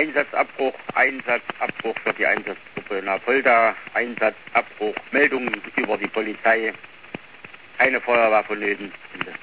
Einsatzabbruch für die Einsatzgruppe Napolda, Einsatzabbruch, Meldungen über die Polizei, keine Feuerwehr vonnöten.